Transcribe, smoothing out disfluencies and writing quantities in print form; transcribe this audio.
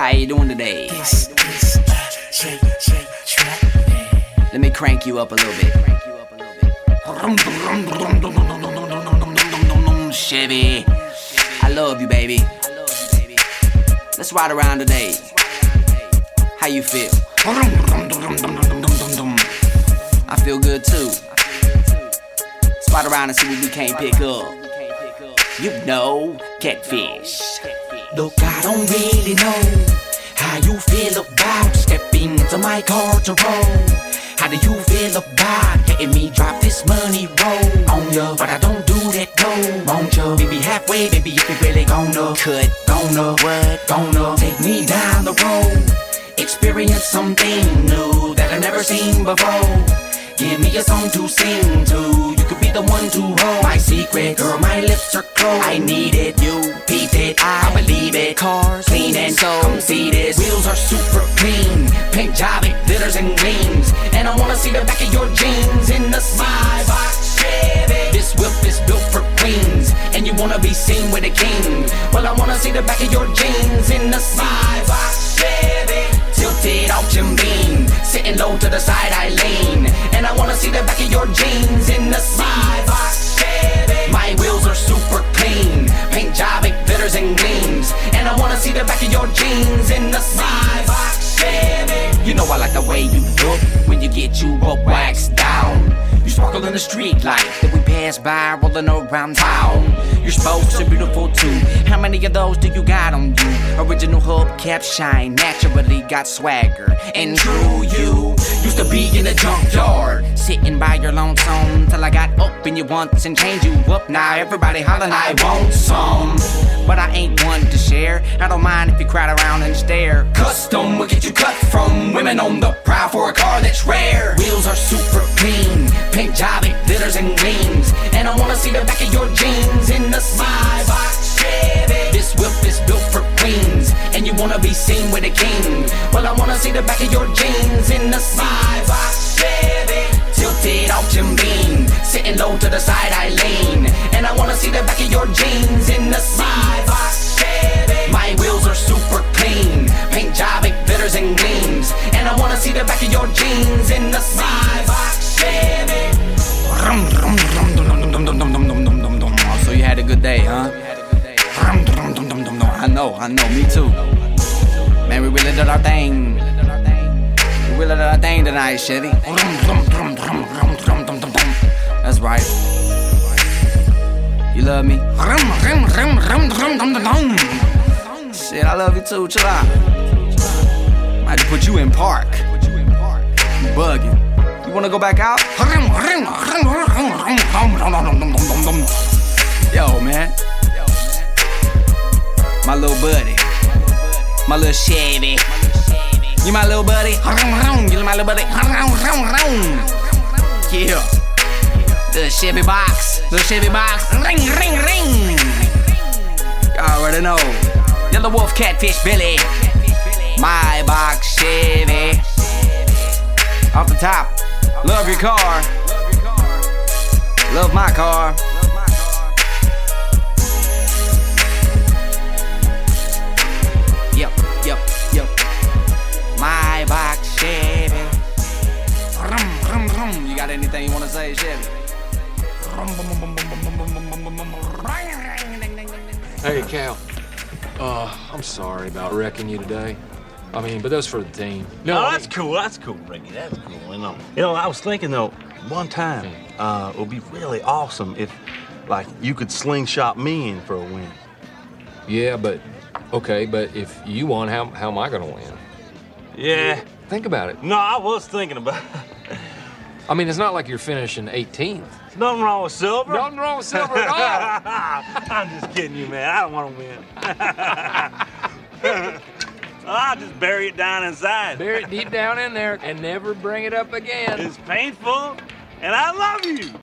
How you doing today? This is a JJ track, man. Let me crank you up a little bit. Chevy, I love you, baby. Let's ride around today. How you feel? I feel good too. Let's ride around and see what we can't pick up. You know, catfish. Look, I don't really know how you feel about stepping into my car to roll. How do you feel about letting me drop this money roll on ya? But I don't do that, no. Won't ya? Maybe halfway, baby, if you really gonna take me down the road, experience something new that I've never seen before. Give me a song to sing to. You could be the one to hold my secret. Girl, my lips are closed. I need it. You peep it. I believe it. Cars clean and so come see this. Wheels are super clean. Paint job, it glitters and gleams. And I wanna see the back of your jeans in the Maybach Chevy. This whip is built for queens, and you wanna be seen with a king. Well, I wanna see the back of your jeans in the Maybach Chevy. Tilted off Jim Beam, sitting low to the side I lean. And I wanna see the back of your jeans in the Maybach Chevy. My wheels are super clean, paint job, it glitters and gleams. And I wanna see the back of your jeans in the Maybach Chevy. You know I like the way you look when you get you up waxed down. You sparkle in the street light that we pass by rolling around town. Your spokes are beautiful too. How many of those do you got on you? Original hubcap shine, naturally got swagger. And true, you used to be in the junkyard, sitting by your lonesome till I got up in you once and changed you up. Now everybody hollering I want some, but I ain't one to share. I don't mind if you crowd around and stare. Custom will get you cut from women on the prowl for a car that's rare. Wheels are super clean, paint job, it glitters and gleams. And I wanna see the back of your jeans in the Maybach Chevy. This whip is built for queens, and you wanna be seen with a king. Well, I wanna see the back of your jeans in the Maybach Chevy. Tilted off Jim Beam, sitting low to the side I lean. And I wanna see the back of your jeans in the Maybach Chevy. My wheels are super clean, paint job, it glitters and gleams. And I wanna see the back of your jeans in the Maybach Chevy. So you had a good day, huh? I know, me too. Man, we really did our thing. We really did our thing tonight, Chevy. That's right. You love me? Shit, I love you too. Chill out. Might have to put you in park. You bugging. You wanna go back out? Yo, man. My little buddy. My little Chevy. You my little buddy? You my little buddy? Yeah. The Chevy box. Little Chevy box. Ring, ring, ring. You already know. Yellow Wolf, Catfish, Billy. Maybach Chevy. Off the top. Love your car. Love my car. Yep. Maybach Chevy. You got anything you wanna say, Chevy? Hey, Cal. I'm sorry about wrecking you today. I mean, but that's for the team. No, that's cool, Ricky. That's cool. You know, I was thinking though, one time, it would be really awesome if, like, you could slingshot me in for a win. Yeah, but okay, but if you won, how am I gonna win? Yeah. Think about it. No, I was thinking about it. I mean, it's not like you're finishing 18th. Nothing wrong with silver. Nothing wrong with silver at all. I'm just kidding you, man. I don't want to win. I'll just bury it down inside. Bury it deep down in there and never bring it up again. It's painful, and I love you.